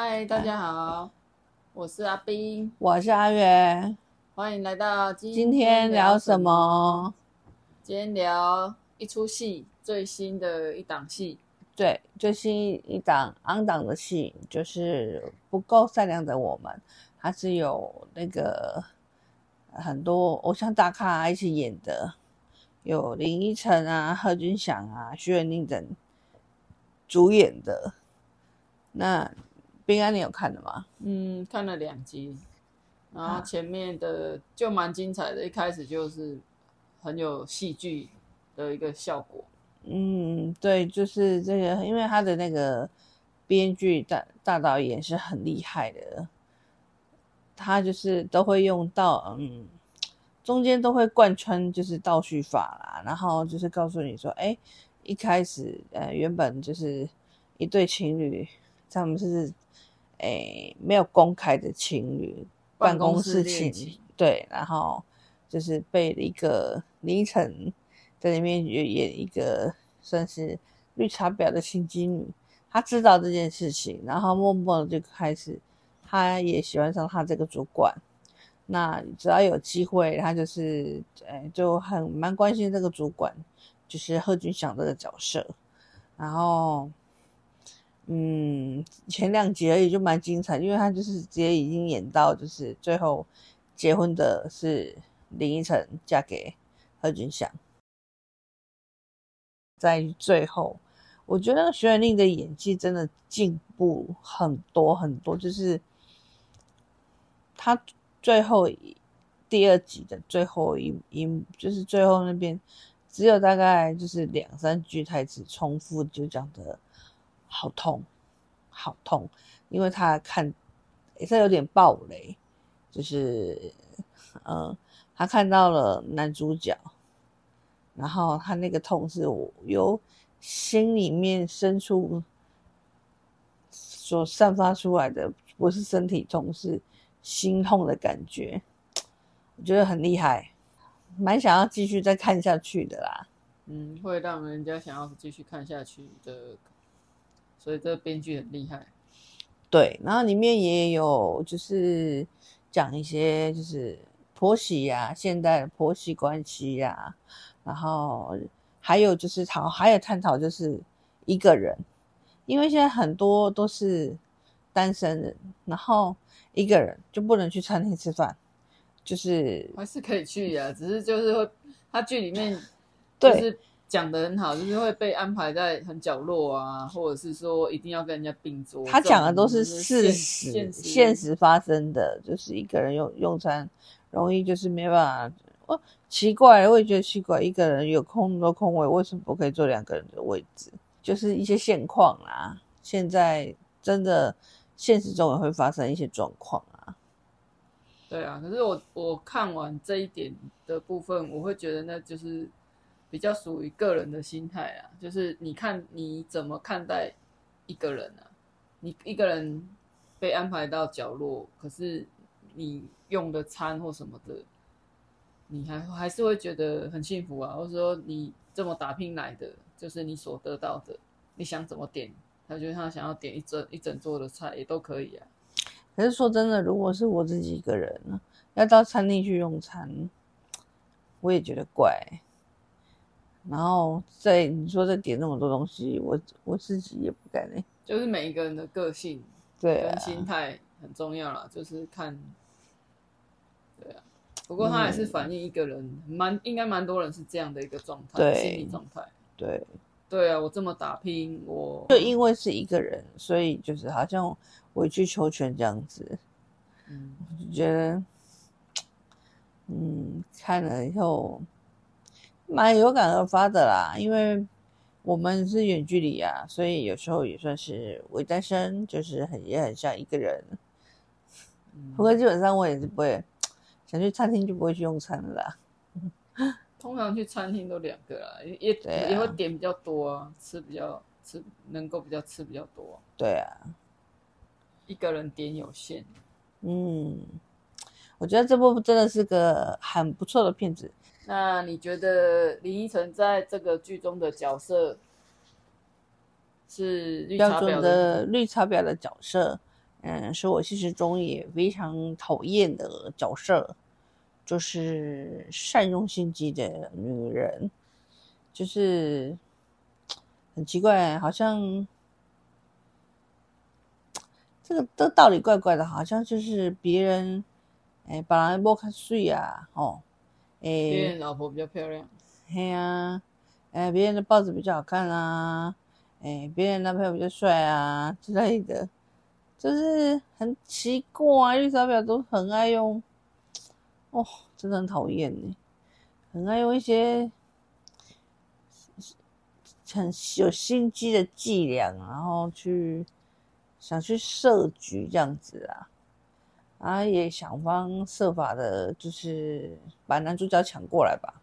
嗨，大家好，我是阿冰， 我是阿元， 欢迎来到今天聊什么？ 今天聊一出戏，最新的一档戏。 对，最新一档昂档的戏就是不够善良的我们，它是有那个很多偶像大咖一起演的，有林依晨啊、贺军翔啊、徐元宁等主演的。那冰安你有看的吗？ 看了2集，然后前面的就蛮精彩的，一开始就是很有戏剧的一个效果。 对，就是这个，因为他的那个编剧大导演是很厉害的，他就是都会用到，中间都会贯穿就是倒叙法啦，然后就是告诉你说，一开始原本就是一对情侣，他们是没有公开的情侣，办公室情，对，然后就是被一个凌晨在里面演一个算是绿茶婊的心机女，她知道这件事情，然后默默的就开始，她也喜欢上他这个主管。那只要有机会，他就是就蛮关心这个主管，就是贺军翔这个角色。然后前2集而已就蛮精彩，因为他就是直接已经演到就是最后结婚的是林依晨嫁给贺军翔。在最后我觉得徐元宁的演技真的进步很多很多，就是他最后第2集的最后一幕，就是最后那边只有大概就是2-3句台词重复，就讲的好痛好痛，因为他也是有点爆雷，就是他看到了男主角，然后他那个痛是由心里面深处所散发出来的，不是身体痛，是心痛的感觉，我觉得很厉害，蛮想要继续再看下去的啦。 会让人家想要继续看下去的，所以这编剧很厉害。 对，然后里面也有就是讲一些就是婆媳啊，现代的婆媳关系啊，然后还有就是还有探讨就是一个人，因为现在很多都是单身人，然后一个人就不能去餐厅吃饭，就是还是可以去啊，只是就是会，他剧里面就对是讲得很好，就是会被安排在很角落啊，或者是说一定要跟人家并桌。 他讲的都是事实，现实发生的，就是一个人用餐容易就是没办法。奇怪，我也觉得奇怪，一个人有空的空位，为什么不可以坐2个人的位置？就是一些现况啦。现在真的现实中也会发生一些状况啊。 对啊，可是我看完这一点的部分，我会觉得那就是比较属于个人的心态啊，就是你看你怎么看待一个人啊，你一个人被安排到角落，可是你用的餐或什么的，你还是会觉得很幸福啊，或者说你这么打拼来的，就是你所得到的，你想怎么点，他觉得他想要点一整桌的菜也都可以啊。 可是说真的，如果是我自己一个人呢，要到餐厅去用餐，我也觉得怪。然后你说再点那么多东西，我自己也不敢就是每一个人的个性跟心态很重要啦，就是看，对啊。不过他还是反映一个人，应该蛮多人是这样的一个状态，心理状态。对啊，我这么打拼， 就因为是一个人，所以就是好像委曲求全这样子。我就觉得，看了以后蛮有感而发的啦，因为我们是远距离啊，所以有时候也算是伪单身，就是也很像一个人。不过基本上我也是不会想去餐厅就不会去用餐了啦。 通常去餐厅都2个啦，也会点比较多啊，能够比较吃比较多啊。 对啊， 一个人点有限。 我觉得这部真的是个很不错的片子。 那你觉得林依晨在这个剧中的角色是标准的绿茶婊的角色， 是我现实中也非常讨厌的角色，就是善用心机的女人，就是很奇怪，好像这道理怪怪的，好像就是别人，把人摸看水啊， 别人老婆比较漂亮， 嘿啊，别人的报纸比较好看啊，别人男朋友比较帅啊之类的，就是很奇怪，绿茶婊都很爱用，哦，真的很讨厌呢，很爱用一些很有心机的伎俩，然后想去设局这样子啊，也想方设法的，就是把男主角抢过来吧。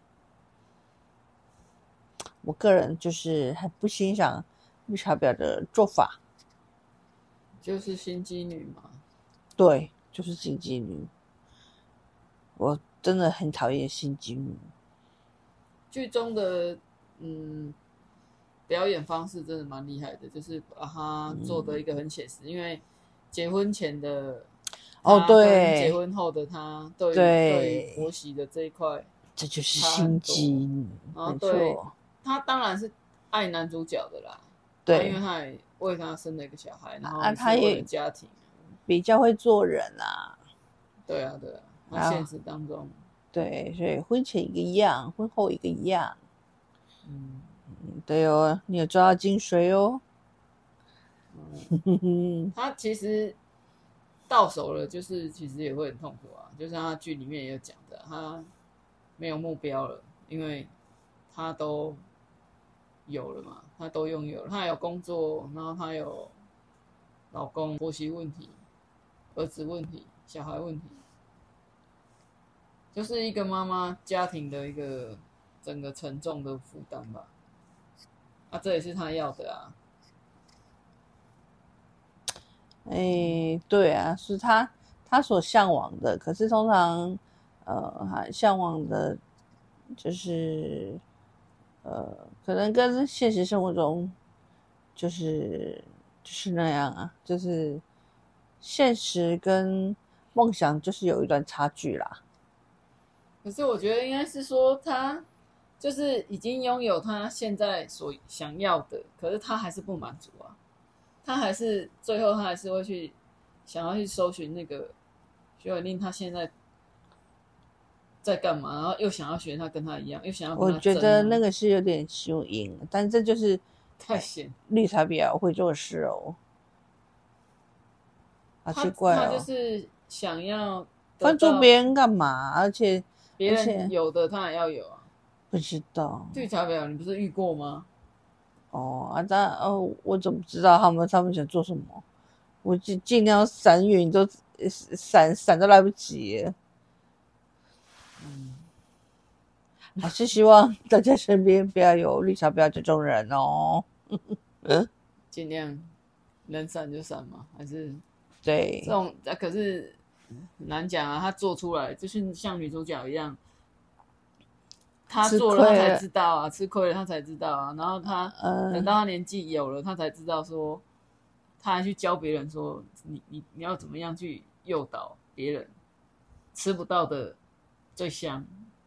我个人就是很不欣赏绿茶婊的做法， 就是心机女嘛。 对，就是心机女，我真的很讨厌心机女。 剧中的表演方式真的蛮厉害的，就是把它做的一个很写实，因为结婚前的对， 结婚后的他对于婆媳的这一块， 这就是心机女，没错。 他当然是爱男主角的啦， 对， 因为他也为他生了一个小孩，然后他也家庭比较会做人啊。 对啊，那现实当中， 对，所以婚前一个样，婚后一个样。对哦，你有抓到精髓哦。 他其实到手了，就是其实也会很痛苦啊，就像他剧里面也有讲的，他没有目标了，因为他都有了嘛，他都拥有了，他有工作，然后他有老公、婆媳问题、儿子问题、小孩问题，就是一个妈妈家庭的一个整个沉重的负担吧。这也是他要的啊。 对啊，是他所向往的。可是通常，向往的，就是可能跟现实生活中就是那样啊，就是现实跟梦想就是有一段差距啦。 可是我觉得应该是说他就是已经拥有他现在所想要的，可是他还是不满足啊，他还是最后他还是会想要去搜寻那个徐伟宁他现在在干嘛，然后又想要学他跟他一样，又想要跟他争啊。 我觉得那个是有点修赢，但这就是太闲， 绿茶婊会做的事哦。好奇怪哦， 他就是想要关注别人干嘛？而且别人有的他也要有啊。 不知道绿茶婊，你不是遇过吗？ 我怎么知道他们想做什么？我尽量闪远，都闪都来不及了。还是希望大家身边不要有绿茶婊这种人哦。 尽量能闪就闪嘛，还是对这种可是很难讲啊。他做出来就是像女主角一样，他做了他才知道啊，吃亏了他才知道啊。然后他等到他年纪有了，他才知道说，他还去教别人说，你要怎么样去诱导别人吃不到的最香。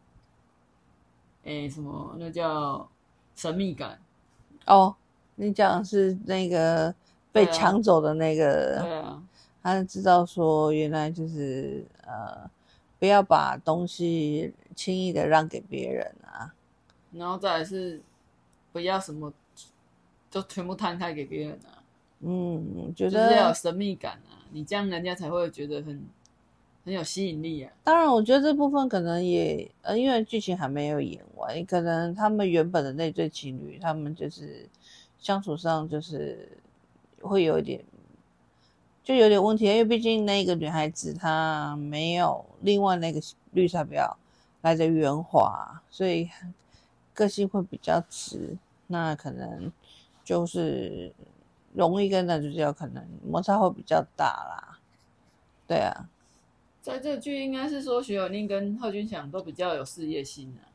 什么那叫神秘感哦？你讲是那个被抢走的那个， 对啊， 他知道说原来就是不要把东西轻易的让给别人啊， 然后再来是不要什么就全部摊开给别人啊， 觉得就是要有神秘感啊，你这样人家才会觉得很有吸引力啊。 当然，我觉得这部分可能也因为剧情还没有演完，可能他们原本的那对情侣，他们就是相处上就是会有点问题，因为毕竟那个女孩子她没有另外那个绿茶婊来的圆滑，所以个性会比较直，那可能就是容易跟男主角可能摩擦会比较大啦。对啊。 在这个剧应该是说徐友宁跟贺军翔都比较有事业心啊。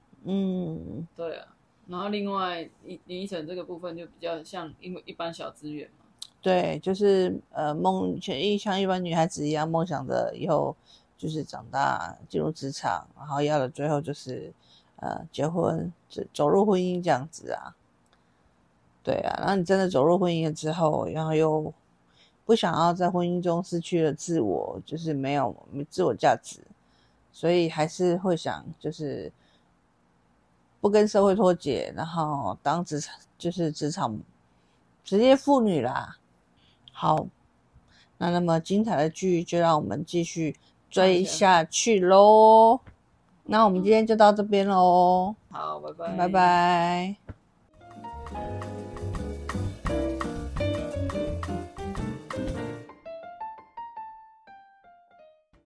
对啊。然后另外林依晨这个部分就比较像一般小资源嘛。 对，就是像一般女孩子一样，梦想着以后就是长大进入职场，然后要的最后就是结婚，走入婚姻这样子啊。对啊，然后你真的走入婚姻了之后，然后又不想要在婚姻中失去了自我，就是没有自我价值，所以还是会想就是不跟社会脱节，然后当职场职业妇女啦。好，那么精彩的剧就让我们继续追下去咯。那我们今天就到这边咯。 好，拜拜， 拜拜。